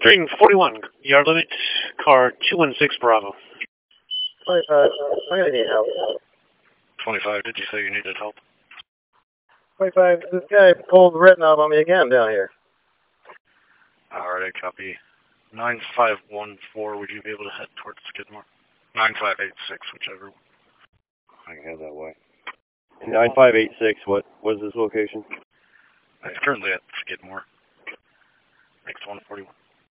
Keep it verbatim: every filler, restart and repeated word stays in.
Train forty-one, yard limit, car two one six Bravo. twenty-five, I'm going to need help. twenty-five, did you say you needed help? twenty-five, this guy pulled the retinol on me again down here. Alright, copy. nine five one four, would you be able to head towards Skidmore? nine five eight six, whichever. I can head that way. nine five eight six, what was this location? It's currently at Skidmore. Next one forty-one.